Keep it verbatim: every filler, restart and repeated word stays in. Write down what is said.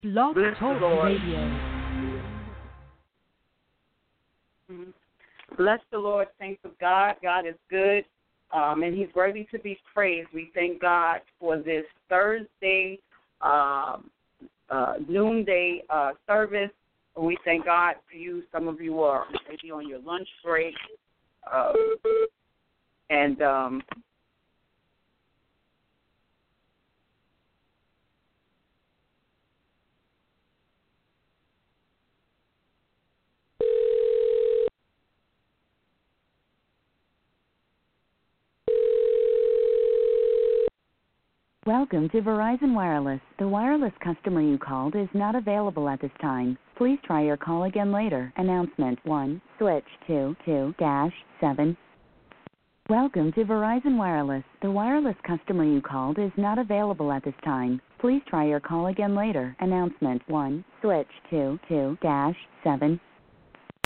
Blog Bless Talk the Lord. Radio. Mhm. Bless the Lord, saints of God. God is good, um, and He's worthy to be praised. We thank God for this Thursday um, uh, noonday uh, service. We thank God for you. Some of you are maybe on your lunch break, uh, and um, Welcome to Verizon Wireless. The wireless customer you called is not available at this time. Please try your call again later. Announcement one, switch to two dash seven. Welcome to Verizon Wireless. The wireless customer you called is not available at this time. Please try your call again later. Announcement one, switch to two dash seven.